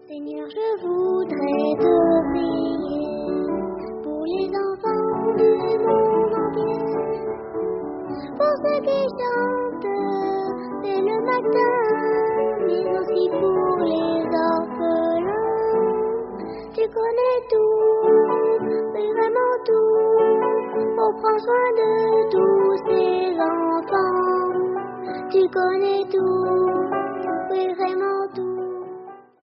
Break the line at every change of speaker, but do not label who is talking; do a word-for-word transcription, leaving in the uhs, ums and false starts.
Seigneur, je voudrais t'obéir pour les enfants du monde entier, pour ceux qui chantent dès le matin, mais aussi pour les orphelins. Tu connais tout, oui vraiment tout, oh prends soin de tous ces enfants. Tu connais tout.